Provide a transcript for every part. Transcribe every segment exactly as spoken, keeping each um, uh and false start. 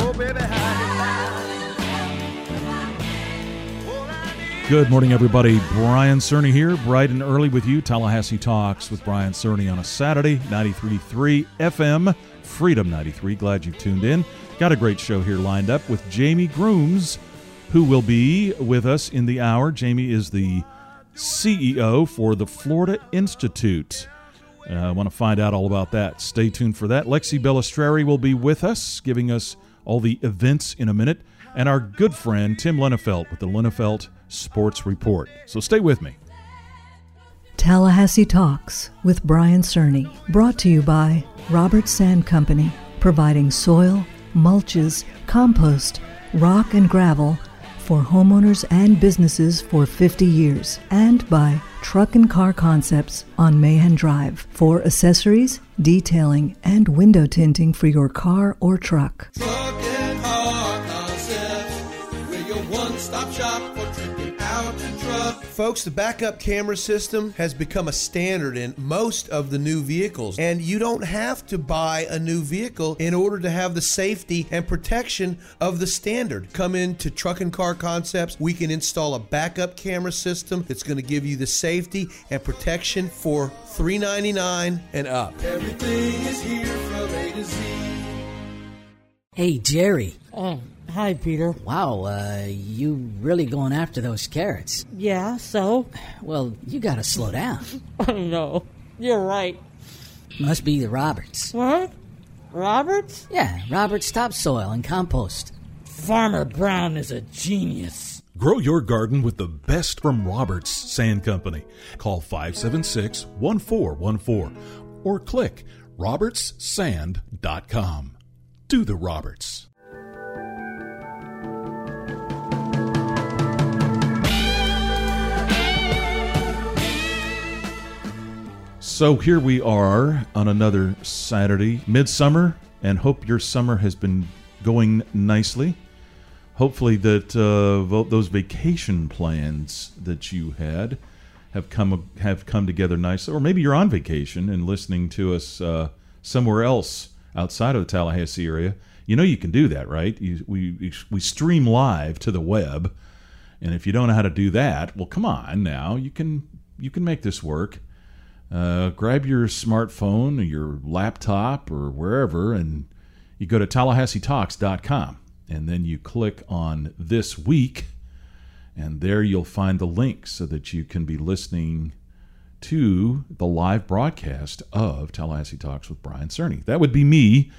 Oh, baby, how Good morning, everybody. Brian Cerny here, bright and early with you. Tallahassee Talks with Brian Cerny on a Saturday, ninety-three point three F M, Freedom ninety-three. Glad you've tuned in. Got a great show here lined up with Jamie Grooms, who will be with us in the hour. Jamie is the C E O for the Florida Institute. Uh, I want to find out all about that. Stay tuned for that. Lexi Bellistreri will be with us, giving us all the events in a minute. And our good friend, Tim Lenefelt, with the Lenefelt Sports Report. So stay with me. Tallahassee Talks with Brian Cerny, brought to you by Robert Sand Company, providing soil, mulches, compost, rock, and gravel for homeowners and businesses for fifty years, and by Truck and Car Concepts on Mahan Drive for accessories, detailing, and window tinting for your car or truck. Truck and Car Concepts, we're your one-stop shop for tripping out and truck. Folks, the backup camera system has become a standard in most of the new vehicles, and you don't have to buy a new vehicle in order to have the safety and protection of the standard. Come into Truck and Car Concepts. We can install a backup camera system that's going to give you the safety and protection for three hundred ninety-nine dollars and up. Everything is here from A to Z. Hey, Jerry. Oh, hi, Peter. Wow, uh, you really going after those carrots. Yeah, so? Well, you gotta slow down. I know. You're right. Must be the Roberts. What? Roberts? Yeah, Roberts Topsoil and Compost. Farmer Brown is a genius. Grow your garden with the best from Roberts Sand Company. Call five seven six, one four one four or click roberts sand dot com. Do the Roberts. So here we are on another Saturday, midsummer, and hope your summer has been going nicely. Hopefully that uh, vo- those vacation plans that you had have come have come together nicely, or maybe you're on vacation and listening to us uh, somewhere else outside of the Tallahassee area. You know you can do that, right? You, we we stream live to the web, and if you don't know how to do that, well, come on now, you can you can make this work. Uh, grab your smartphone or your laptop or wherever, and you go to tallahassee talks dot com, and then you click on This Week, and there you'll find the link so that you can be listening to the live broadcast of Tallahassee Talks with Brian Cerny. That would be me.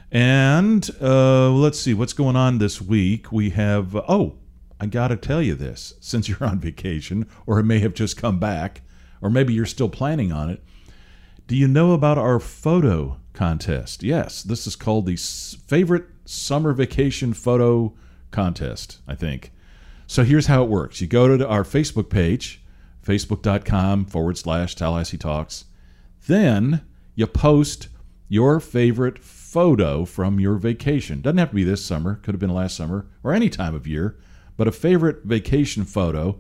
And uh, let's see, what's going on this week? We have, uh, oh, I got to tell you this, since you're on vacation, or it may have just come back, or maybe you're still planning on it. Do you know about our photo contest? Yes, this is called the Favorite Summer Vacation Photo Contest, I think. So here's how it works. You go to our Facebook page, facebook.com forward slash Tallahassee Talks. Then you post your favorite photo from your vacation. Doesn't have to be this summer. Could have been last summer or any time of year. But a favorite vacation photo.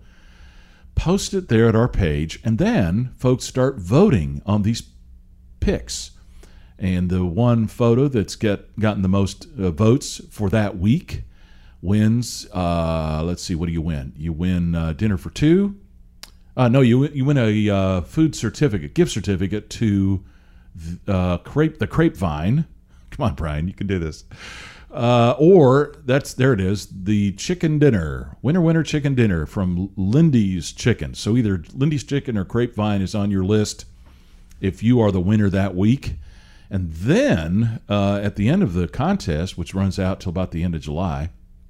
Post it there at our page. And then folks start voting on these pics. And the one photo that's get gotten the most uh, votes for that week wins, uh, let's see, what do you win? You win uh, dinner for two. Uh, no, you you win a uh, food certificate, gift certificate to uh, crepe the Crepe Vine. Come on, Brian, you can do this. Uh, or that's there it is, the chicken dinner, winner winner chicken dinner from Lindy's Chicken. So either Lindy's Chicken or Crepe Vine is on your list if you are the winner that week. And then uh, at the end of the contest, which runs out till about the end of July,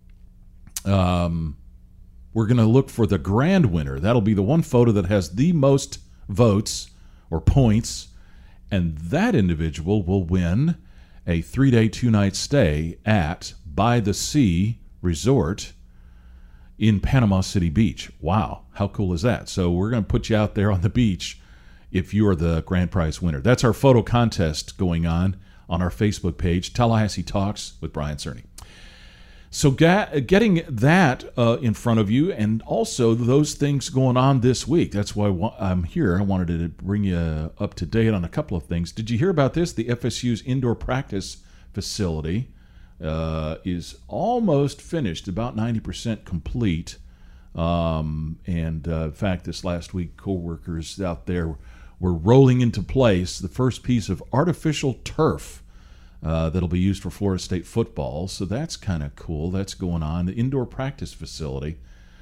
um. we're going to look for the grand winner. That'll be the one photo that has the most votes or points, and that individual will win a three-day, two-night stay at By the Sea Resort in Panama City Beach. Wow, how cool is that? So we're going to put you out there on the beach if you are the grand prize winner. That's our photo contest going on on our Facebook page, Tallahassee Talks with Brian Cerny. So get, getting that uh, in front of you, and also those things going on this week. That's why I'm here. I wanted to bring you up to date on a couple of things. Did you hear about this? The F S U's indoor practice facility uh, is almost finished, about ninety percent complete. Um, and uh, in fact, this last week, co-workers out there were rolling into place the first piece of artificial turf uh, that'll be used for Florida State football. So that's kind of cool. That's going on. The indoor practice facility.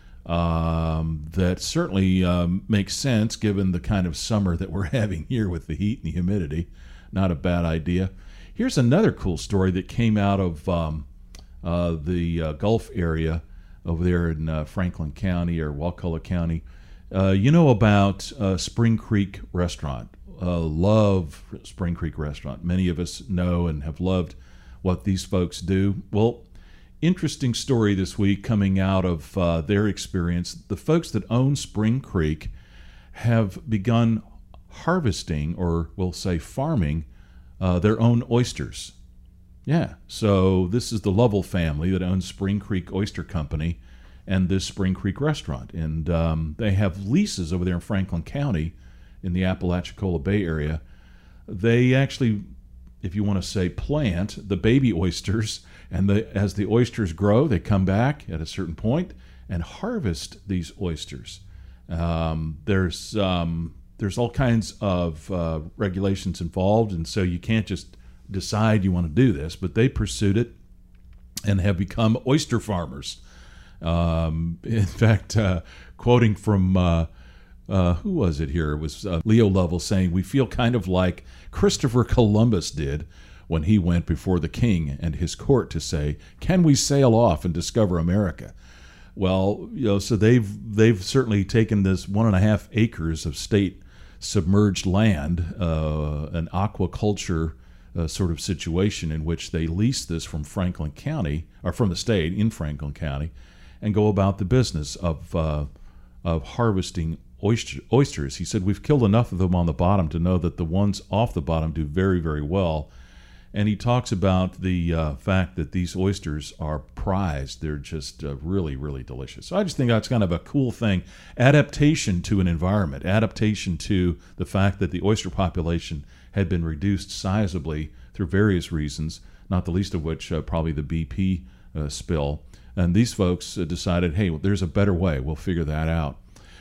Um, that certainly um, makes sense given the kind of summer that we're having here with the heat and the humidity. Not a bad idea. Here's another cool story that came out of um, uh, the uh, Gulf area over there in uh, Franklin County or Wakulla County. Uh, you know about uh, Spring Creek Restaurant. Uh, love Spring Creek Restaurant. Many of us know and have loved what these folks do. Well, interesting story this week coming out of uh, their experience. The folks that own Spring Creek have begun harvesting, or we'll say farming, uh, their own oysters. Yeah, so this is the Lovell family that owns Spring Creek Oyster Company and this Spring Creek restaurant. And um, they have leases over there in Franklin County in the Apalachicola Bay area. They actually, if you want to say plant, the baby oysters, and the, as the oysters grow, they come back at a certain point and harvest these oysters. Um, there's um, there's all kinds of uh, regulations involved, and so you can't just decide you want to do this, but they pursued it and have become oyster farmers. Um, in fact, uh, quoting from, uh, uh, who was it here? It was uh, Leo Lovell saying, "We feel kind of like Christopher Columbus did when he went before the king and his court to say, 'Can we sail off and discover America?'" Well, you know, so they've they've certainly taken this one and a half acres of state submerged land, uh, an aquaculture Uh, sort of situation in which they lease this from Franklin County, or from the state in Franklin County, and go about the business of uh, of harvesting oyster, oysters. He said, "We've killed enough of them on the bottom to know that the ones off the bottom do very, very well." And he talks about the uh, fact that these oysters are prized. They're just uh, really, really delicious. So I just think that's kind of a cool thing. Adaptation to an environment, adaptation to the fact that the oyster population had been reduced sizably through various reasons, not the least of which uh, probably the B P uh, spill. And these folks uh, decided, hey, well, there's a better way. We'll figure that out.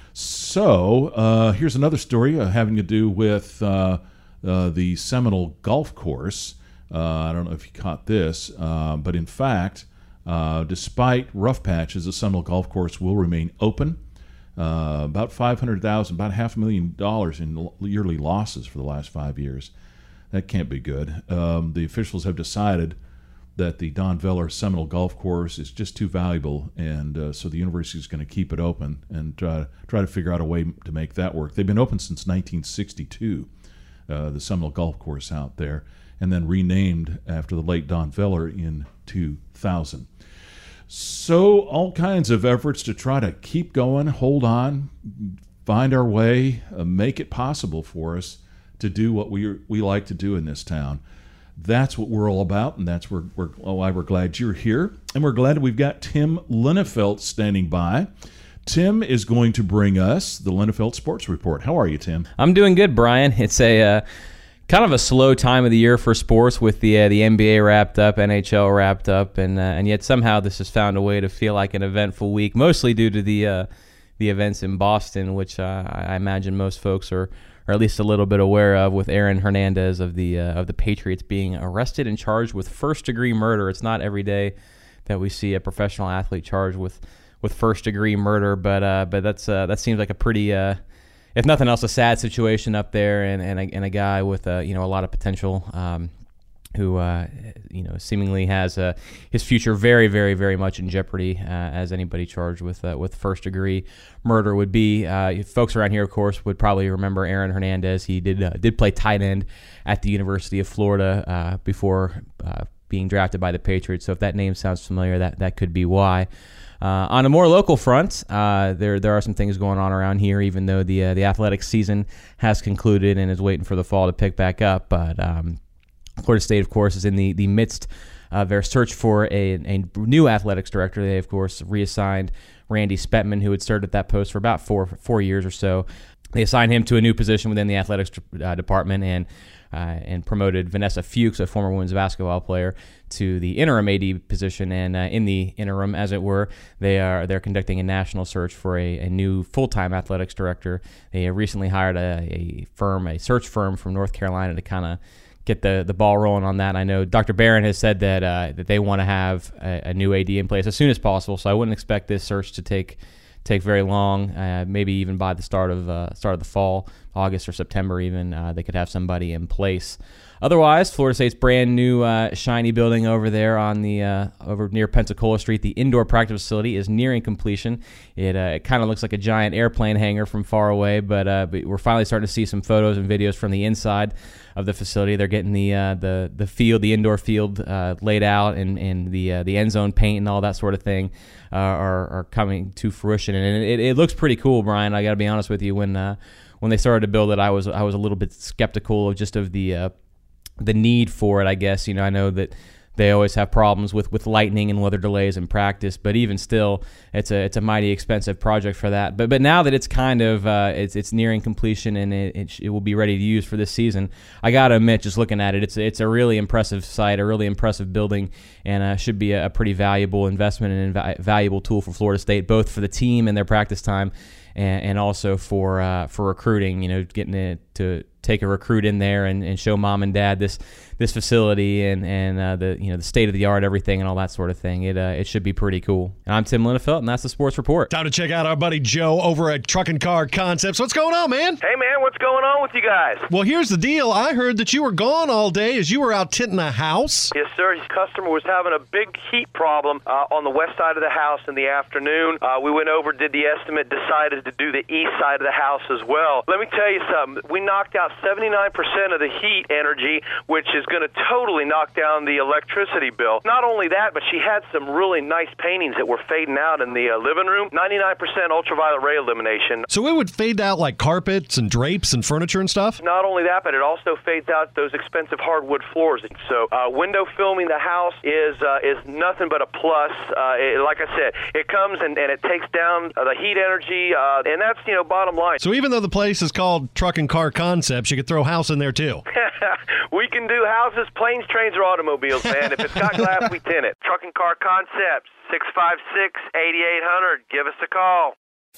So uh, here's another story uh, having to do with uh, uh, the Seminole Golf Course. Uh, I don't know if you caught this, uh, but in fact, uh, despite rough patches, the Seminole Golf Course will remain open. Uh, about five hundred thousand dollars, about half a million dollars in yearly losses for the last five years. That can't be good. Um, the officials have decided that the Don Veller Seminole Golf Course is just too valuable, and uh, so the university is going to keep it open and try, try to figure out a way to make that work. They've been open since nineteen sixty-two, uh, the Seminole Golf Course out there, and then renamed after the late Don Veller in two thousand. So all kinds of efforts to try to keep going, hold on, find our way, uh, make it possible for us to do what we we like to do in this town. That's what we're all about, and that's where we're, why we're glad you're here. And we're glad we've got Tim Linafelt standing by. Tim is going to bring us the Linafelt Sports Report. How are you, Tim? I'm doing good, Brian. It's a uh, kind of a slow time of the year for sports with the uh, the N B A wrapped up, N H L wrapped up, and uh, and yet somehow this has found a way to feel like an eventful week, mostly due to the uh, the events in Boston, which uh, I imagine most folks are, are at least a little bit aware of, with Aaron Hernandez of the uh, of the Patriots being arrested and charged with first degree murder. It's not every day that we see a professional athlete charged with, with first degree murder, but uh, but that's uh, that seems like a pretty uh, if nothing else, a sad situation up there, and and a, and a guy with uh, you know a lot of potential, um, who uh, you know seemingly has uh, his future very very very much in jeopardy, uh, as anybody charged with uh, with first degree murder would be. Uh, folks around here, of course, would probably remember Aaron Hernandez. He did uh, did play tight end at the University of Florida uh, before uh, being drafted by the Patriots. So if that name sounds familiar, that that could be why. Uh, on a more local front, uh, there there are some things going on around here, even though the uh, the athletic season has concluded and is waiting for the fall to pick back up. But um, Florida State, of course, is in the, the midst of their search for a, a new athletics director. They, of course, reassigned Randy Spettman, who had served at that post for about four four years or so. they assigned him to a new position within the athletics uh, department and uh, and promoted Vanessa Fuchs, a former women's basketball player, to the interim A D position. And uh, in the interim, as it were, they are they're conducting a national search for a, a new full-time athletics director. They recently hired a, a firm, a search firm from North Carolina to kind of get the, the ball rolling on that. I know Doctor Barron has said that uh, that they want to have a, a new A D in place as soon as possible, so I wouldn't expect this search to take take very long. Uh, maybe even by the start of uh, start of the fall, August or September even, uh, they could have somebody in place. Otherwise, Florida State's brand new uh, shiny building over there on the uh, over near Pensacola Street, the indoor practice facility, is nearing completion. It, uh, it kind of looks like a giant airplane hangar from far away, but, uh, but we're finally starting to see some photos and videos from the inside of the facility. They're getting the uh, the the field, the indoor field, uh, laid out, and and the uh, the end zone paint and all that sort of thing uh, are are coming to fruition, and it, it looks pretty cool, Brian. I got to be honest with you. When uh, when they started to build it, I was I was a little bit skeptical of just of the uh, the need for it, I guess. You know, I know that they always have problems with, with lightning and weather delays in practice, but even still, it's a it's a mighty expensive project for that. But but now that it's kind of uh, it's it's nearing completion and it, it it will be ready to use for this season, I gotta admit, just looking at it, it's it's a really impressive site, a really impressive building, and uh, should be a, a pretty valuable investment and inv- valuable tool for Florida State, both for the team and their practice time, and, and also for uh, for recruiting. You know, getting it to take a recruit in there and, and show mom and dad this this facility and and uh, the you know the state of the art, everything and all that sort of thing. It uh, it should be pretty cool. And I'm Tim Linnefelt, and that's the Sports Report. Time to check out our buddy Joe over at Truck and Car Concepts. What's going on, man? Hey, man, what's going on with you guys? Well, here's the deal. I heard that you were gone all day as you were out tinting a house. Yes, sir. His customer was having a big heat problem uh, on the west side of the house in the afternoon. Uh, we went over, did the estimate, decided to do the east side of the house as well. Let me tell you something. We knocked out seventy-nine percent of the heat energy, which is going to totally knock down the electricity bill. Not only that, but she had some really nice paintings that were fading out in the uh, living room. ninety-nine percent ultraviolet ray illumination. So it would fade out like carpets and drapes and furniture and stuff? Not only that, but it also fades out those expensive hardwood floors. So uh, window filming the house is uh, is nothing but a plus. Uh, it, like I said, it comes and, and it takes down uh, the heat energy, uh, and that's, you know, bottom line. So even though the place is called Truck and Car Concepts, you could throw a house in there too. We can do houses, planes, trains, or automobiles, man. If it's got glass, we tint it. Truck and Car Concepts, six five six, eight eight zero zero. Give us a call.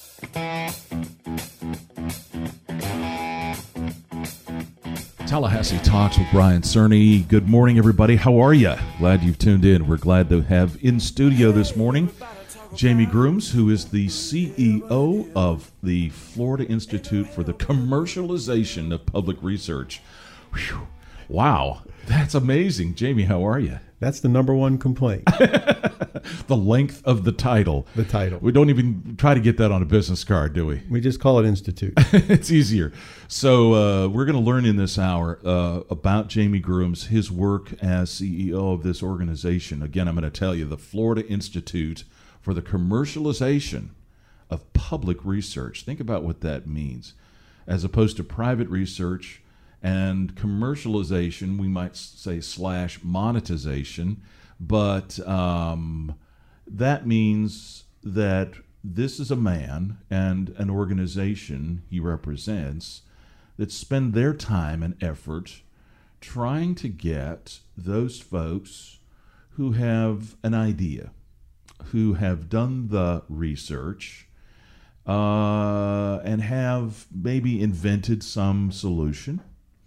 Tallahassee Talks with Brian Cerny. Good morning, everybody. How are you? Glad you've tuned in. We're glad to have in studio this morning Jamie Grooms, who is the C E O of the Florida Institute for the Commercialization of Public Research. Whew. Wow, that's amazing. Jamie, how are you? That's the number one complaint. The length of the title. The title. We don't even try to get that on a business card, do we? We just call it Institute. It's easier. So uh, we're going to learn in this hour uh, about Jamie Grooms, his work as C E O of this organization. Again, I'm going to tell you, the Florida Institute for the Commercialization of Public Research. Think about what that means. As opposed to private research and commercialization, we might say slash monetization, but um, that means that this is a man and an organization he represents that spend their time and effort trying to get those folks who have an idea, who have done the research, uh, and have maybe invented some solution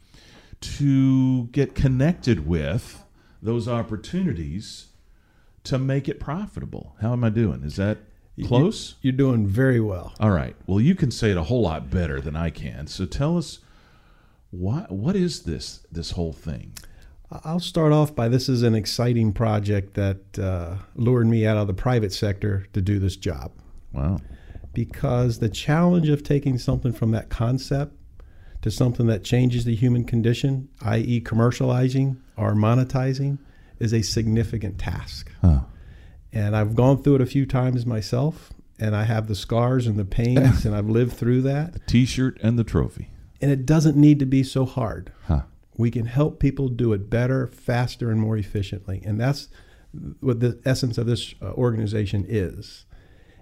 to get connected with those opportunities to make it profitable. How am I doing? Is that close? You're doing very well. All right. Well, you can say it a whole lot better than I can. So tell us, what what is this this whole thing? I'll start off by, this is an exciting project that uh, lured me out of the private sector to do this job. Wow. Because the challenge of taking something from that concept to something that changes the human condition, that is commercializing or monetizing, is a significant task. Huh. And I've gone through it a few times myself, and I have the scars and the pains, and I've lived through that. The T-shirt and the trophy. And it doesn't need to be so hard. Huh. We can help people do it better, faster, and more efficiently. And that's what the essence of this uh, organization is.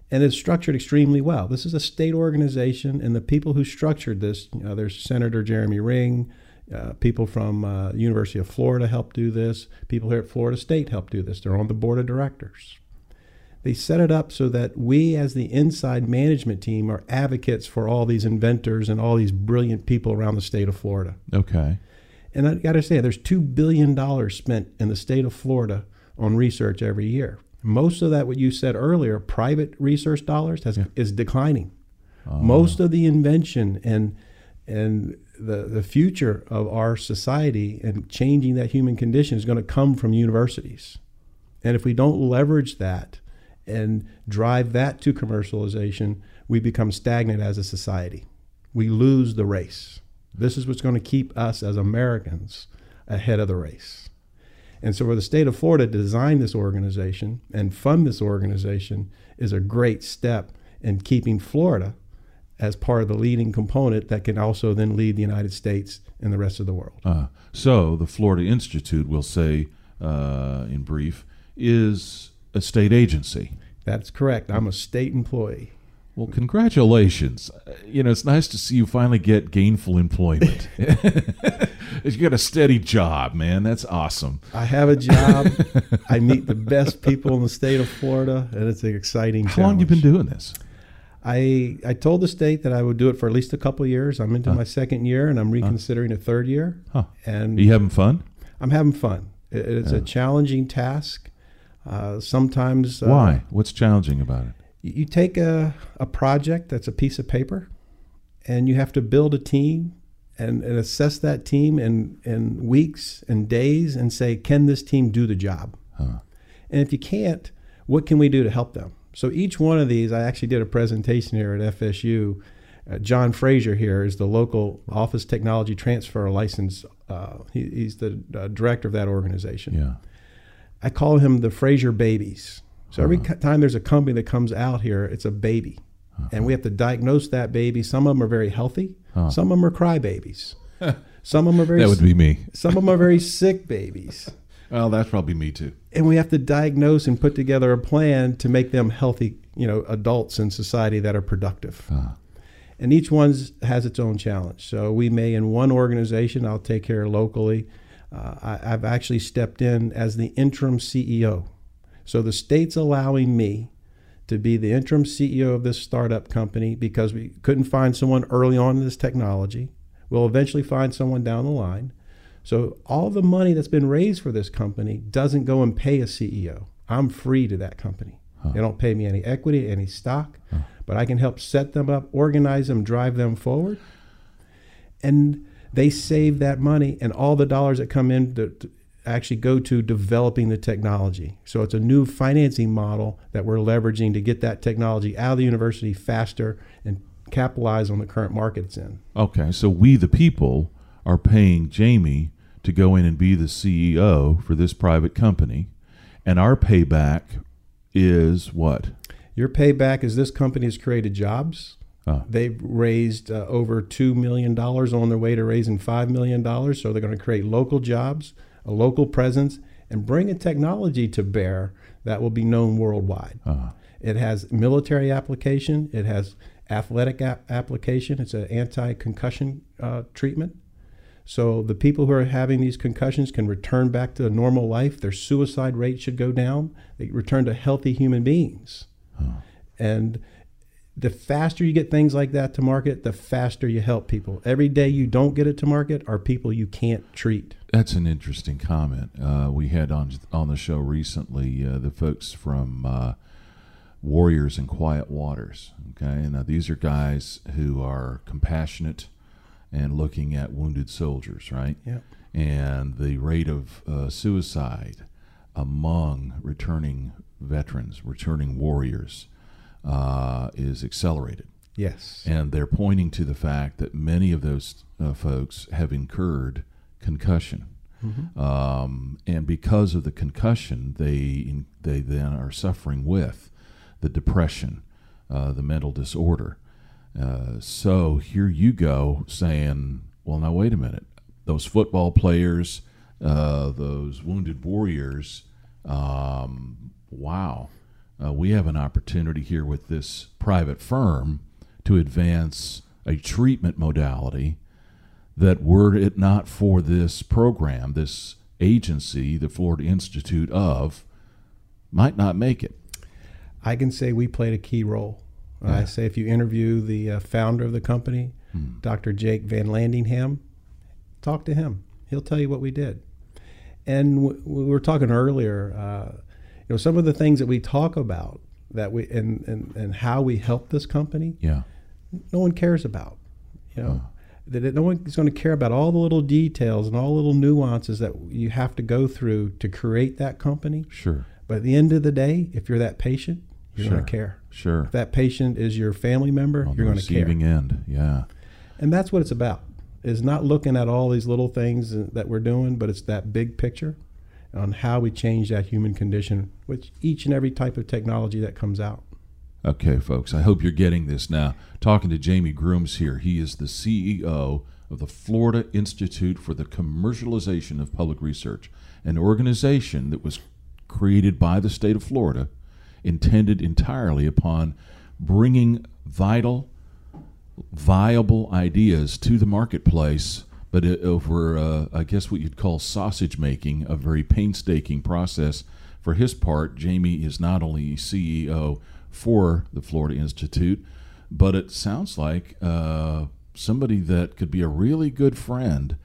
And it's structured extremely well. This is a state organization, and the people who structured this, you know, there's Senator Jeremy Ring, uh, people from uh, University of Florida helped do this, people here at Florida State helped do this. They're on the board of directors. They set it up so that we as the inside management team are advocates for all these inventors and all these brilliant people around the state of Florida. Okay. And I got to say, there's two billion dollars spent in the state of Florida on research every year. Most of that, what you said earlier, private research dollars has, yeah. is declining. Uh, Most of the invention and and the, the future of our society and changing that human condition is going to come from universities. And if we don't leverage that and drive that to commercialization, we become stagnant as a society. We lose the race. This is what's going to keep us as Americans ahead of the race. And so for the state of Florida to design this organization and fund this organization is a great step in keeping Florida as part of the leading component that can also then lead the United States and the rest of the world. Uh, so the Florida Institute, we'll say uh, in brief, is a state agency. That's correct. I'm a state employee. Well, congratulations. You know, it's nice to see you finally get gainful employment. You got a steady job, man. That's awesome. I have a job. I meet the best people in the state of Florida, and it's an exciting How challenge. long have you been doing this? I I told the state that I would do it for at least a couple of years. I'm into huh. my second year, and I'm reconsidering huh. a third year. Huh. And Are you having fun? I'm having fun. It, it's yeah. a challenging task. Uh, sometimes. Uh, Why? What's challenging about it? You take a, a project that's a piece of paper, and you have to build a team and, and assess that team in, in weeks and days and say, can this team do the job? Huh. And if you can't, what can we do to help them? So each one of these, I actually did a presentation here at F S U. Uh, John Frazier here is the local Office Technology Transfer License. Uh, he, he's the uh, director of that organization. Yeah. I call him the Frazier babies. So every uh-huh. time there's a company that comes out here, it's a baby. Uh-huh. And we have to diagnose that baby. Some of them are very healthy. Uh-huh. Some of them are crybabies. Some of them are very That would be me. Some of them are very sick babies. Well, that's probably me too. And we have to diagnose and put together a plan to make them healthy, you know, adults in society that are productive. Uh-huh. And each one has its own challenge. So we may, in one organization, I'll take care locally. Uh, I, I've actually stepped in as the interim C E O. So the state's allowing me to be the interim C E O of this startup company because we couldn't find someone early on in this technology. We'll eventually find someone down the line. So all the money that's been raised for this company doesn't go and pay a C E O. I'm free to that company. Huh. They don't pay me any equity, any stock, huh. but I can help set them up, organize them, drive them forward. And they save that money, and all the dollars that come in to, to actually go to developing the technology. So it's a new financing model that we're leveraging to get that technology out of the university faster and capitalize on the current market it's in. Okay, so we the people are paying Jamie to go in and be the C E O for this private company, and our payback is what? Your payback is this company has created jobs. Oh. They've raised uh, over two million dollars on their way to raising five million dollars, so they're going to create local jobs, a local presence, and bring a technology to bear that will be known worldwide. Uh-huh. It has military application. It has athletic ap- application. It's an anti-concussion uh, treatment. So the people who are having these concussions can return back to a normal life. Their suicide rate should go down. They return to healthy human beings. Uh-huh. And the faster you get things like that to market, the faster you help people. Every day you don't get it to market are people you can't treat. That's an interesting comment. Uh, we had on on the show recently uh, the folks from uh, Warriors in Quiet Waters. Okay, now these are guys who are compassionate and looking at wounded soldiers, right? Yeah. And the rate of uh, suicide among returning veterans, returning warriors, uh, is accelerated. Yes. And they're pointing to the fact that many of those uh, folks have incurred concussion. Mm-hmm. Um, and because of the concussion, they they then are suffering with the depression, uh, the mental disorder. Uh, so here you go saying, well, now wait a minute. Those football players, uh, those wounded warriors, um, wow, uh, we have an opportunity here with this private firm to advance a treatment modality that, were it not for this program, this agency, the Florida Institute of, might not make it. I can say we played a key role. Yeah. I say if you interview the uh, founder of the company, hmm. Doctor Jake Van Landingham, talk to him. He'll tell you what we did. And w- we were talking earlier, uh, you know, some of the things that we talk about that we and, and, and how we help this company, yeah, no one cares about. You know, oh. that no one is going to care about all the little details and all the little nuances that you have to go through to create that company. Sure. But at the end of the day, if you're that patient, you're sure. going to care. Sure. If that patient is your family member, on you're going to care. Receiving end, yeah. And that's what it's about. Is not looking at all these little things that we're doing, but it's that big picture on how we change that human condition with each and every type of technology that comes out. Okay, folks, I hope you're getting this now. Talking to Jamie Grooms here. He is the C E O of the Florida Institute for the Commercialization of Public Research, an organization that was created by the state of Florida, intended entirely upon bringing vital, viable ideas to the marketplace, but over, uh, I guess what you'd call sausage making, a very painstaking process. For his part, Jamie is not only C E O for the Florida Institute, but it sounds like uh, somebody that could be a really good friend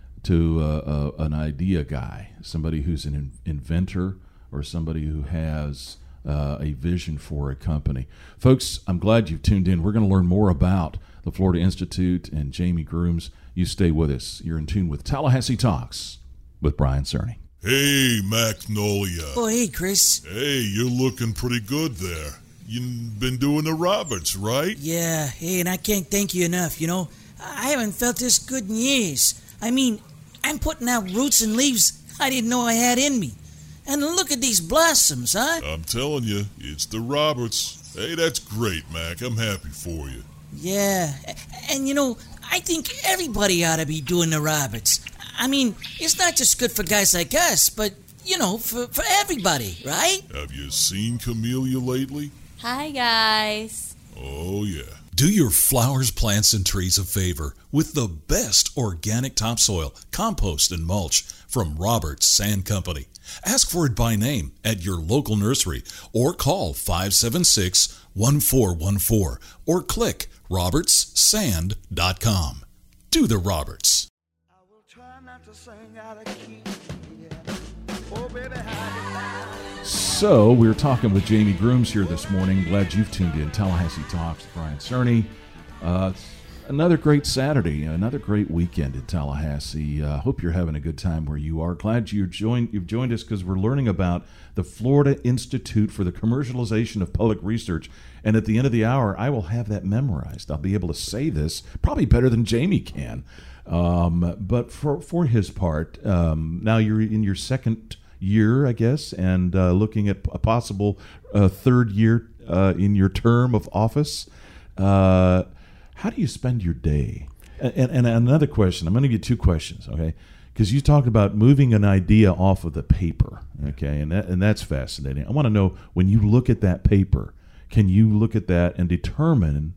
to uh, uh, an idea guy, somebody who's an in- inventor or somebody who has uh, a vision for a company. Folks, I'm glad you've tuned in. We're going to learn more about the Florida Institute and Jamie Grooms. You stay with us. You're in tune with Tallahassee Talks with Brian Cerny. Hey, Magnolia. Oh, hey, Chris. Hey, you're looking pretty good there. You've been doing the Roberts, right? Yeah, hey, and I can't thank you enough, you know. I haven't felt this good in years. I mean, I'm putting out roots and leaves I didn't know I had in me. And look at these blossoms, huh? I'm telling you, it's the Roberts. Hey, that's great, Mac. I'm happy for you. Yeah, and you know, I think everybody ought to be doing the Roberts. I mean, it's not just good for guys like us, but, you know, for, for everybody, right? Have you seen Camellia lately? Hi, guys. Oh, yeah. Do your flowers, plants, and trees a favor with the best organic topsoil, compost, and mulch from Roberts Sand Company. Ask for it by name at your local nursery or call five seven six, one four one four or click roberts sand dot com. Do the Roberts. I will try not to sing out of key. Yeah. Oh, baby, how So, we're talking with Jamie Grooms here this morning. Glad you've tuned in. Tallahassee Talks with Brian Cerny. Uh, another great Saturday, another great weekend in Tallahassee. Uh, hope you're having a good time where you are. Glad you're joined, you've joined us because we're learning about the Florida Institute for the Commercialization of Public Research. And at the end of the hour, I will have that memorized. I'll be able to say this probably better than Jamie can. Um, but for, for his part, um, now you're in your second year, I guess, and uh, looking at a possible uh, third year uh, in your term of office. Uh, how do you spend your day? And, and, and another question, I'm going to give you two questions, okay? Because you talked about moving an idea off of the paper, okay? And that, and that's fascinating. I want to know, when you look at that paper, can you look at that and determine,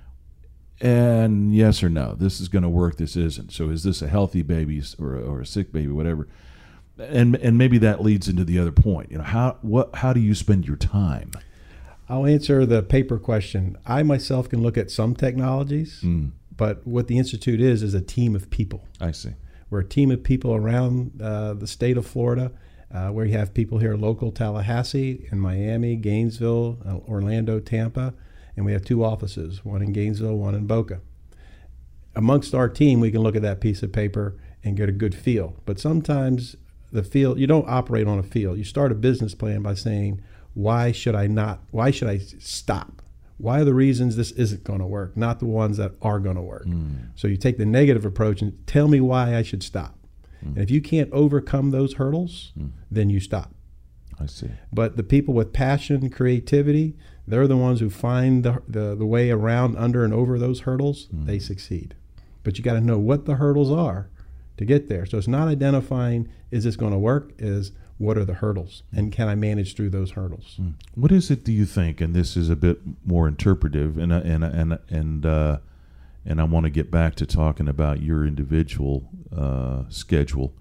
and yes or no, this is going to work, this isn't. So is this a healthy baby or, or a sick baby, whatever? And and maybe that leads into the other point. You know, how what how do you spend your time? I'll answer the paper question. I myself can look at some technologies, mm. but what the Institute is is a team of people. I see. We're a team of people around uh, the state of Florida, uh, where you have people here local, Tallahassee, in Miami, Gainesville, uh, Orlando, Tampa, and we have two offices, one in Gainesville, one in Boca. Amongst our team, we can look at that piece of paper and get a good feel. But sometimes the field, you don't operate on a field. You start a business plan by saying, why should I not, why should I stop? Why are the reasons this isn't going to work, not the ones that are going to work? Mm. So you take the negative approach and tell me why I should stop. Mm. And if you can't overcome those hurdles, mm. then you stop. I see. But the people with passion, creativity, they're the ones who find the the, the way around, under, and over those hurdles. Mm. They succeed. But you got to know what the hurdles are to get there. So it's not identifying, is this going to work? Is what are the hurdles, and can I manage through those hurdles? Mm. What is it, do you think, and this is a bit more interpretive, and and and and uh, and I want to get back to talking about your individual uh, schedule.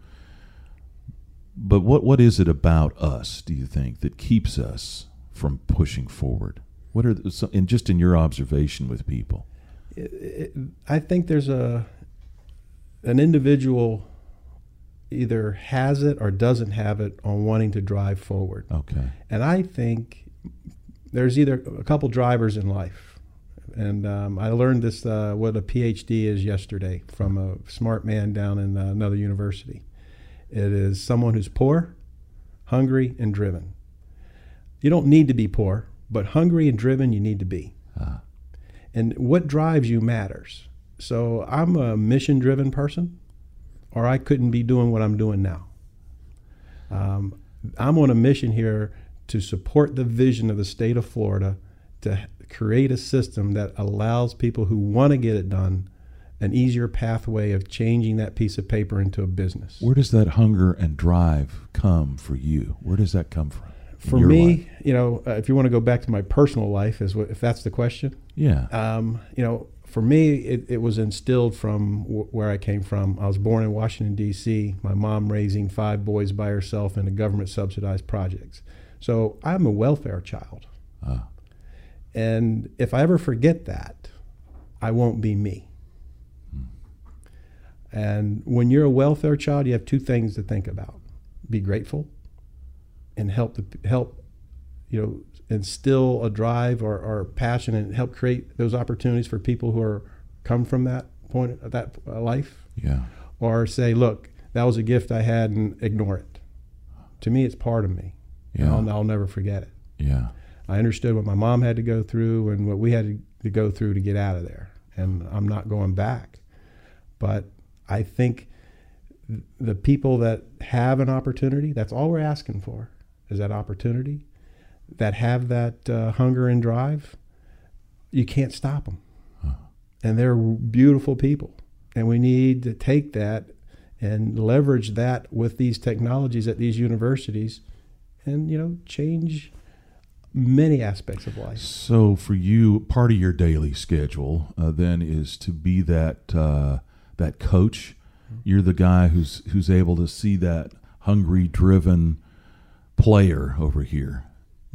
But what what is it about us, do you think, that keeps us from pushing forward? What are the, and just in your observation with people? It, it, I think there's a an individual either has it or doesn't have it on wanting to drive forward. Okay. And I think there's either a couple drivers in life. And um, I learned this, uh, what a P H D is yesterday from a smart man down in uh, another university. It is someone who's poor, hungry, and driven. You don't need to be poor, but hungry and driven you need to be. Uh. And what drives you matters. So I'm a mission-driven person, or I couldn't be doing what I'm doing now. Um, I'm on a mission here to support the vision of the state of Florida to create a system that allows people who want to get it done an easier pathway of changing that piece of paper into a business. Where does that hunger and drive come for you? Where does that come from? For me, life? you know, uh, if you want to go back to my personal life, is what, if that's the question. Yeah. Um, you know, for me, it, it was instilled from w- where I came from. I was born in Washington, D C, my mom raising five boys by herself in the government-subsidized projects. So I'm a welfare child. Ah. And if I ever forget that, I won't be me. Hmm. And when you're a welfare child, you have two things to think about. Be grateful and help the, help, you know, instill a drive or, or passion and help create those opportunities for people who are come from that point of that life. Yeah. Or say, look, that was a gift I had, and ignore it. To me, it's part of me. Yeah. I'll, I'll never forget it. Yeah. I understood what my mom had to go through and what we had to, to go through to get out of there. And I'm not going back. But I think th- the people that have an opportunity, that's all we're asking for, is that opportunity, that have that uh, hunger and drive. You can't stop them. Huh. And they're beautiful people. And we need to take that and leverage that with these technologies at these universities and, you know, change many aspects of life. So for you, part of your daily schedule uh, then is to be that uh, that coach. Mm-hmm. You're the guy who's who's able to see that hungry, driven player over here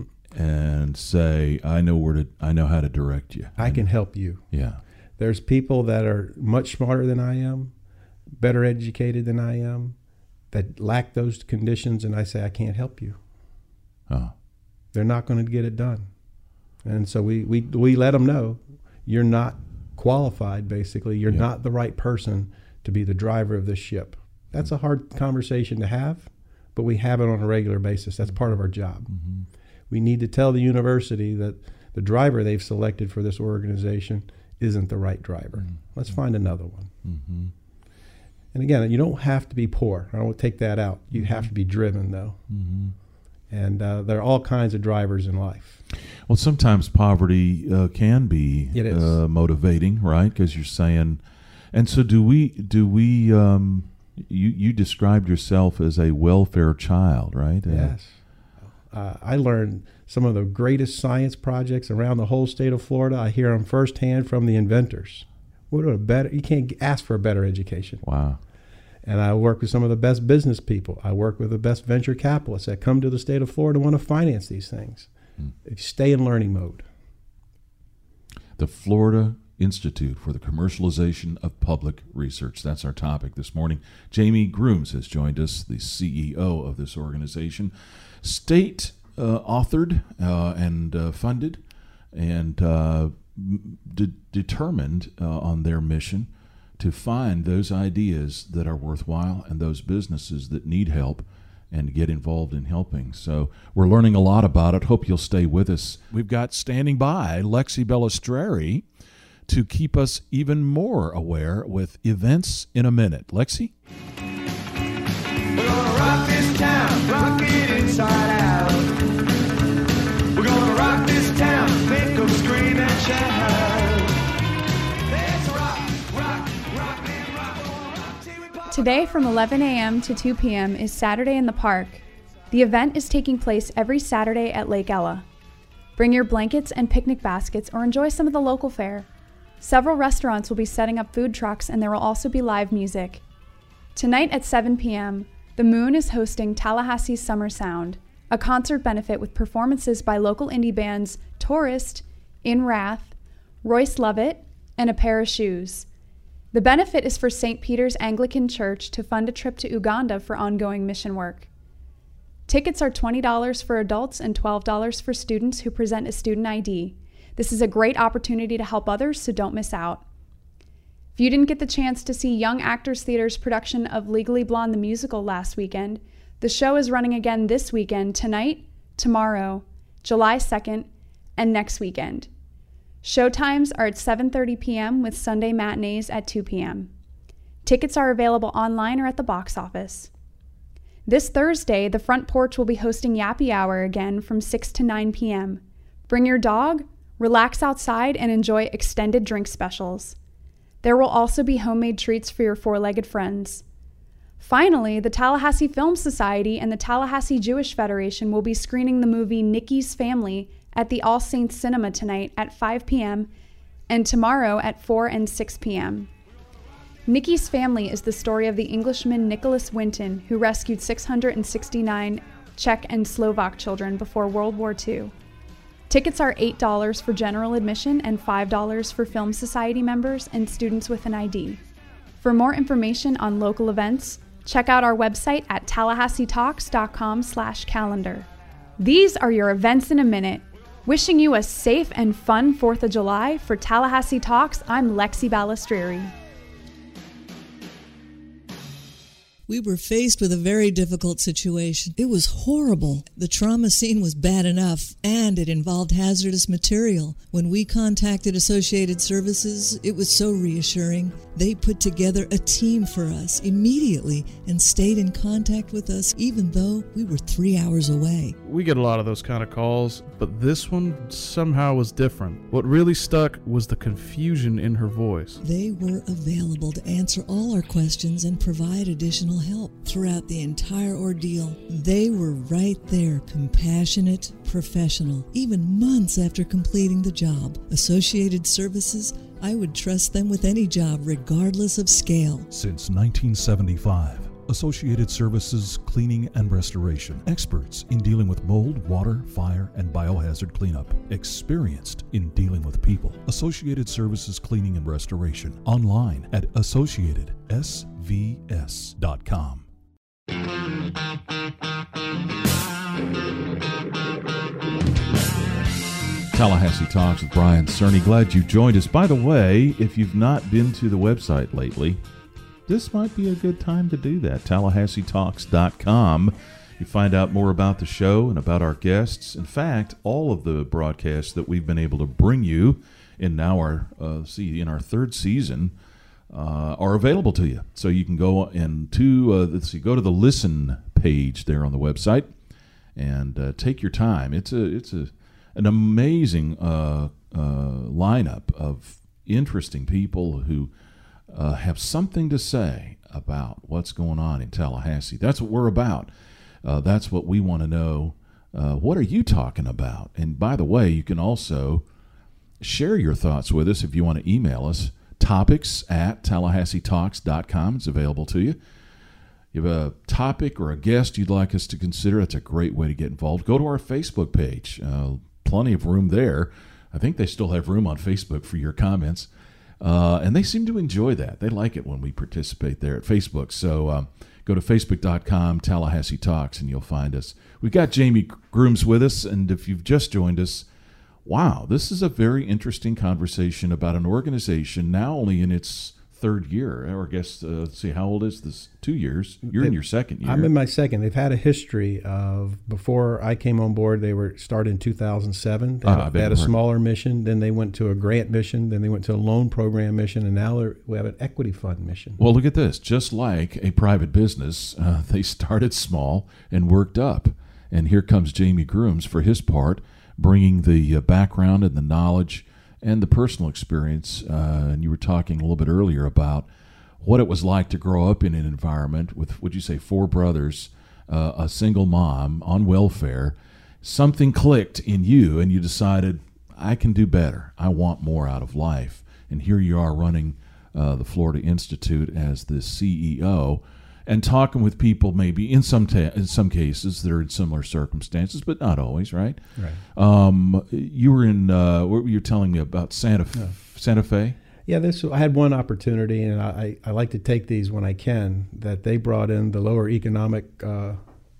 and say, I know where to I know how to direct you. I can help you. Yeah. There's people that are much smarter than I am, better educated than I am, that lack those conditions, and I say, I can't help you. Oh. They're not going to get it done. And so we, we, we let them know, you're not qualified, basically. You're yeah. not the right person to be the driver of this ship. That's a hard conversation to have, but we have it on a regular basis. That's part of our job. Mm-hmm. We need to tell the university that the driver they've selected for this organization isn't the right driver. Mm-hmm. Let's find another one. Mm-hmm. And again, you don't have to be poor. I don't want to take that out. You mm-hmm. have to be driven, though. Mm-hmm. And uh, there are all kinds of drivers in life. Well, sometimes poverty uh, can be it is. Uh, motivating, right? Because you're saying, and so do we? Do we? Um, you you described yourself as a welfare child, right? Yes. Uh, I learned some of the greatest science projects around the whole state of Florida. I hear them firsthand from the inventors. What a better! You can't ask for a better education. Wow. And I work with some of the best business people. I work with the best venture capitalists that come to the state of Florida and want to finance these things. Mm. If you stay in learning mode. The Florida Institute for the Commercialization of Public Research. That's our topic this morning. Jamie Grooms has joined us, the C E O of this organization. State uh, authored uh, and uh, funded and uh, de- determined uh, on their mission to find those ideas that are worthwhile and those businesses that need help and get involved in helping. So we're learning a lot about it. Hope you'll stay with us. We've got standing by Lexi Bellistreri to keep us even more aware with events in a minute. Lexi? We're gonna rock this town, rock it inside out. We're gonna rock this town, make them scream and shout. Today from eleven a.m. to two p.m. is Saturday in the Park. The event is taking place every Saturday at Lake Ella. Bring your blankets and picnic baskets or enjoy some of the local fare. Several restaurants will be setting up food trucks and there will also be live music. Tonight at seven p.m., The Moon is hosting Tallahassee's Summer Sound, a concert benefit with performances by local indie bands Tourist, In Wrath, Royce Lovett, and A Pair of Shoes. The benefit is for Saint Peter's Anglican Church to fund a trip to Uganda for ongoing mission work. Tickets are twenty dollars for adults and twelve dollars for students who present a student I D. This is a great opportunity to help others, so don't miss out. If you didn't get the chance to see Young Actors Theater's production of Legally Blonde the Musical last weekend, the show is running again this weekend, tonight, tomorrow, July second, and next weekend. Showtimes are at seven thirty p.m. with Sunday matinees at two p.m. Tickets are available online or at the box office. This Thursday, the Front Porch will be hosting Yappy Hour again from six to nine p.m. Bring your dog, relax outside, and enjoy extended drink specials. There will also be homemade treats for your four-legged friends. Finally, the Tallahassee Film Society and the Tallahassee Jewish Federation will be screening the movie Nikki's Family at the All Saints Cinema tonight at five p.m. and tomorrow at four and six p.m. Nikki's Family is the story of the Englishman Nicholas Winton, who rescued six hundred sixty-nine Czech and Slovak children before World War Two. Tickets are eight dollars for general admission and five dollars for Film Society members and students with an I D. For more information on local events, check out our website at tallahasseetalks.com slash calendar. These are your events in a minute. Wishing you a safe and fun fourth of July. For Tallahassee Talks, I'm Lexi Balistrieri. We were faced with a very difficult situation. It was horrible. The trauma scene was bad enough, and it involved hazardous material. When we contacted Associated Services, it was so reassuring. They put together a team for us immediately and stayed in contact with us even though we were three hours away. We get a lot of those kind of calls, but this one somehow was different. What really stuck was the confusion in her voice. They were available to answer all our questions and provide additional help throughout the entire ordeal. They were right there, compassionate, professional, even months after completing the job. Associated Services, I would trust them with any job, regardless of scale. Since nineteen seventy-five, Associated Services Cleaning and Restoration. Experts in dealing with mold, water, fire, and biohazard cleanup. Experienced in dealing with people. Associated Services Cleaning and Restoration. Online at associated s v s dot com. Tallahassee Talks with Brian Cerny. Glad you joined us. By the way, if you've not been to the website lately, this might be a good time to do that. tallahassee talks dot com. You find out more about the show and about our guests. In fact, all of the broadcasts that we've been able to bring you in now our uh, see in our third season uh, are available to you. So you can go and to uh, let's see, go to the listen page there on the website and uh, take your time. It's a it's a an amazing uh, uh, lineup of interesting people who uh, have something to say about what's going on in Tallahassee. That's what we're about. Uh, that's what we want to know. Uh, what are you talking about? And by the way, you can also share your thoughts with us if you want to email us. Topics at tallahassee talks dot com. It's available to you. You have a topic or a guest you'd like us to consider, that's a great way to get involved. Go to our Facebook page. Uh, plenty of room there. I think they still have room on Facebook for your comments. Uh, and they seem to enjoy that. They like it when we participate there at Facebook. So uh, go to facebook dot com, Tallahassee Talks, and you'll find us. We've got Jamie Grooms with us, and if you've just joined us, wow, this is a very interesting conversation about an organization now only in its third year, or I guess, uh, let's see, how old is this? Two years. You're they, in your second year. I'm in my second. They've had a history of, before I came on board, they were started in two thousand seven. They had, ah, they had a smaller mission, then they went to a grant mission, then they went to a loan program mission, and now we have an equity fund mission. Well, look at this. Just like a private business, uh, they started small and worked up. And here comes Jamie Grooms for his part, bringing the uh, background and the knowledge and the personal experience. Uh, and you were talking a little bit earlier about what it was like to grow up in an environment with, would you say, four brothers uh, a single mom on welfare, something clicked in you and you decided, I can do better. I want more out of life. And here you are running uh, the Florida Institute as the C E O and talking with people maybe in some ta- in some cases that are in similar circumstances, but not always, right? Right. Um, you were in, uh, what were you telling me about Santa, F- Yeah. Santa Fe? Yeah, this I had one opportunity, and I, I like to take these when I can, that they brought in the lower economic uh,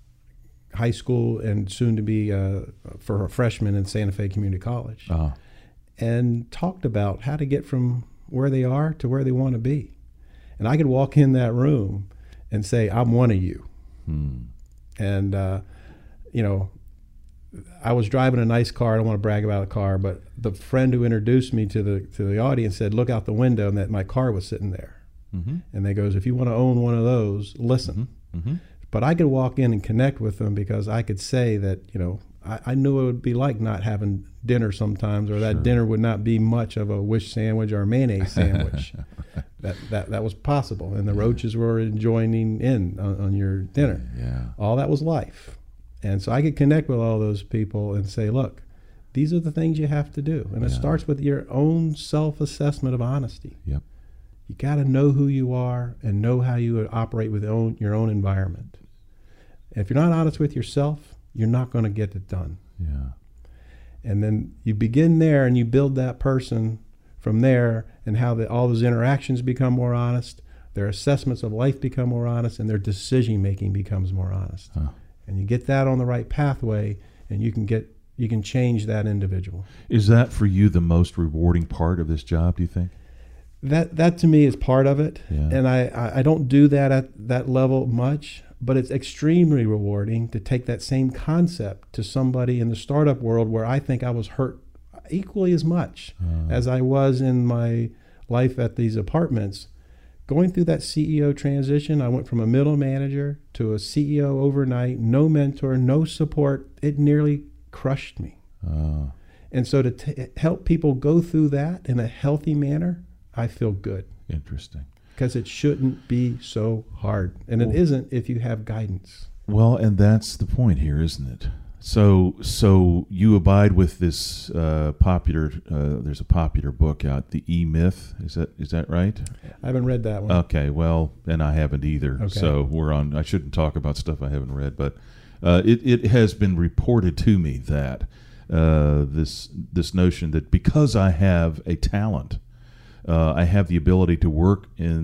high school and soon to be uh, for a freshman in Santa Fe Community College, Uh-huh. and talked about how to get from where they are to where they want to be. And I could walk in that room and say, I'm one of you. Hmm. And, uh, you know, I was driving a nice car. I don't want to brag about the car, but the friend who introduced me to the to the audience said, look out the window, and that my car was sitting there. Mm-hmm. And they goes, if you want to own one of those, listen. Mm-hmm. But I could walk in and connect with them because I could say that, you know, I, I knew it would be like not having dinner sometimes, or that Sure. dinner would not be much of a wish sandwich or a mayonnaise sandwich. Right. That, that that was possible. And the roaches were joining in on, on your dinner. Yeah. All that was life. And so I could connect with all those people and say, look, these are the things you have to do. And it Yeah. starts with your own self-assessment of honesty. Yep. You got to know who you are and know how you would operate with own, your own environment. If you're not honest with yourself, you're not going to get it done. Yeah. And then you begin there and you build that person from there, and how the, all those interactions become more honest, their assessments of life become more honest, and their decision-making becomes more honest. Huh. And you get that on the right pathway, and you can get you can change that individual. Is that for you the most rewarding part of this job, do you think? That that to me is part of it, Yeah. and I, I, I don't do that at that level much, but it's extremely rewarding to take that same concept to somebody in the startup world where I think I was hurt equally as much Uh. as I was in my life at these apartments. Going through that C E O transition, I went from a middle manager to a C E O overnight, no mentor, no support. It nearly crushed me. Uh, And so to t- help people go through that in a healthy manner, I feel good. Interesting. Because it shouldn't be so hard. And it Well- isn't if you have guidance. Well, and that's the point here, isn't it? So, so you abide with this uh, popular. Uh, there's a popular book out, The E-Myth. Is that is that right? I haven't read that one. Okay, well, and I haven't either. Okay. So we're on. I shouldn't talk about stuff I haven't read, but uh, it it has been reported to me that uh, this this notion that because I have a talent, uh, I have the ability to work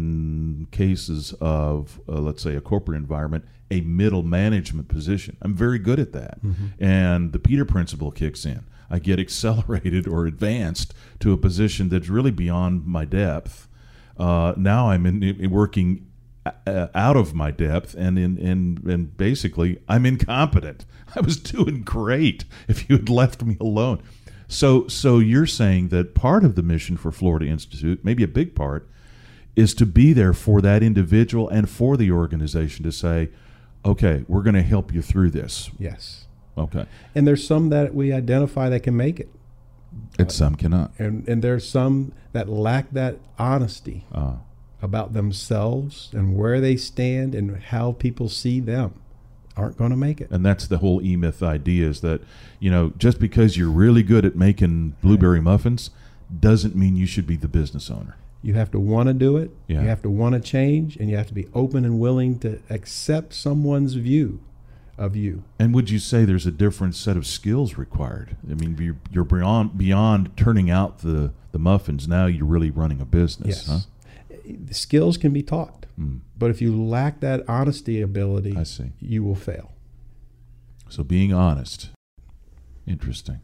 in cases of uh, let's say a corporate environment, a middle management position. I'm very good at that, Mhm. and the Peter Principle kicks in. I get accelerated or advanced to a position that's really beyond my depth. Uh, now I'm in, in working uh, out of my depth, and in and and basically I'm incompetent. I was doing great if you had left me alone. So so you're saying that part of the mission for Florida Institute, maybe a big part, is to be there for that individual and for the organization to say, okay, we're going to help you through this. Yes. Okay. And there's some that we identify that can make it. And some cannot. And and there's some that lack that honesty Ah. about themselves and where they stand and how people see them. Aren't going to make it. And that's the whole E-Myth idea, is that, you know, just because you're really good at making blueberry muffins doesn't mean you should be the business owner. You have to want to do it. Yeah. You have to want to change, and you have to be open and willing to accept someone's view of you. And would you say there's a different set of skills required? I mean, you're, you're beyond beyond turning out the, the muffins. Now you're really running a business, Yes. huh? The skills can be taught, Mm. but if you lack that honesty ability, I see. you will fail. So being honest. Interesting.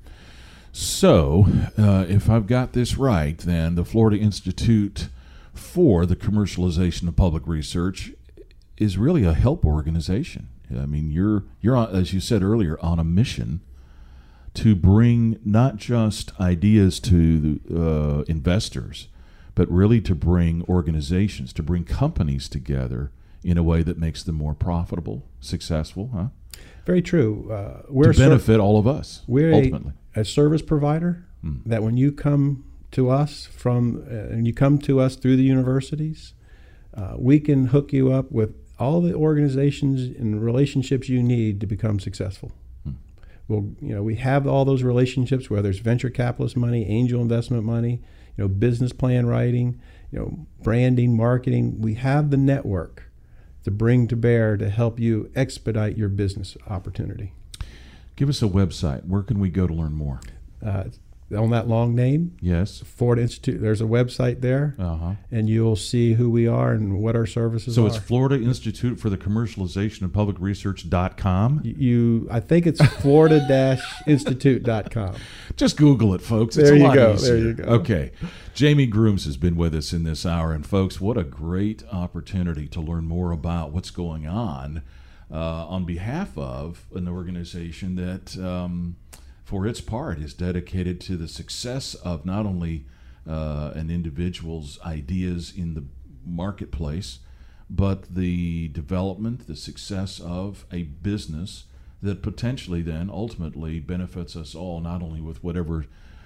So, uh, if I've got this right, then the Florida Institute for the Commercialization of Public Research is really a help organization. I mean, you're you're on, as you said earlier, on a mission to bring not just ideas to uh, investors, but really to bring organizations, to bring companies together in a way that makes them more profitable, successful, huh? Very true. Uh, we're to benefit all of us, We're ultimately. a, a service provider Mm. that when you come to us from, uh, and you come to us through the universities, uh, we can hook you up with all the organizations and relationships you need to become successful. Hmm. Well, you know, we have all those relationships, whether it's venture capitalist money, angel investment money, you know, business plan writing, you know, branding, marketing. We have the network to bring to bear to help you expedite your business opportunity. Give us a website. Where can we go to learn more? Uh, on that long name, yes, Florida Institute. There's a website there, uh-huh. and you'll see who we are and what our services so are. So it's Florida Institute for the Commercialization of Public Research dot com. You, I think it's Florida Institute dot com. Just Google it, folks. It's there a you lot go. easier. There you go. Okay, Jamie Grooms has been with us in this hour, and folks, what a great opportunity to learn more about what's going on uh, on behalf of an organization that. Um, for its part, is dedicated to the success of not only uh, an individual's ideas in the marketplace, but the development, the success of a business that potentially then ultimately benefits us all, not only with whatever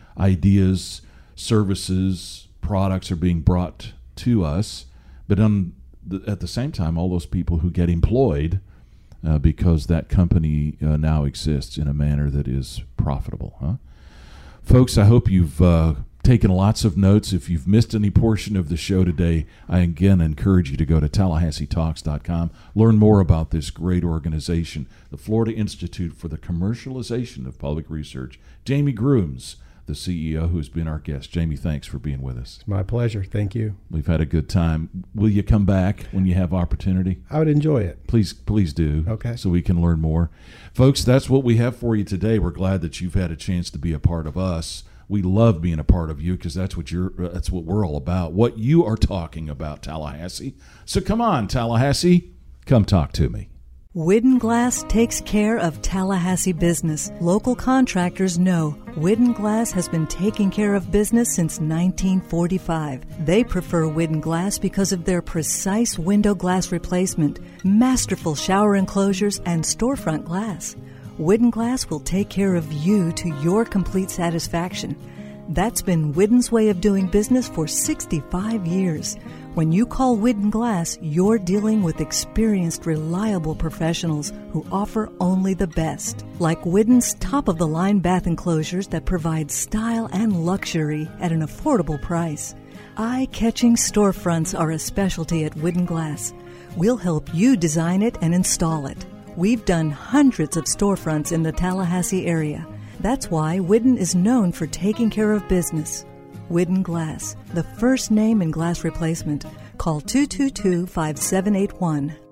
ideas, services, products are being brought to us, but on the, at the same time, all those people who get employed Uh, because that company uh, now exists in a manner that is profitable. Huh? Folks, I hope you've uh, taken lots of notes. If you've missed any portion of the show today, I again encourage you to go to Tallahassee Talks dot com. Learn more about this great organization, the Florida Institute for the Commercialization of Public Research. Jamie Grooms, the C E O, who's been our guest. Jamie, thanks for being with us. It's my pleasure. Thank you. We've had a good time. Will you come back when you have opportunity? I would enjoy it. Please, please do. Okay. So we can learn more. Folks, that's what we have for you today. We're glad that you've had a chance to be a part of us. We love being a part of you because that's what you're. Uh, that's what we're all about. What you are talking about, Tallahassee. So come on, Tallahassee, come talk to me. Widden Glass takes care of Tallahassee business. Local contractors know Widden Glass has been taking care of business since nineteen forty-five. They prefer Widden Glass because of their precise window glass replacement, masterful shower enclosures, and storefront glass. Widden Glass will take care of you to your complete satisfaction. That's been Widden's way of doing business for sixty-five years. When you call Widden Glass, you're dealing with experienced, reliable professionals who offer only the best. Like Widden's top-of-the-line bath enclosures that provide style and luxury at an affordable price. Eye-catching storefronts are a specialty at Widden Glass. We'll help you design it and install it. We've done hundreds of storefronts in the Tallahassee area. That's why Widden is known for taking care of business. Widden Glass, the first name in glass replacement. Call two two two, five seven eight one.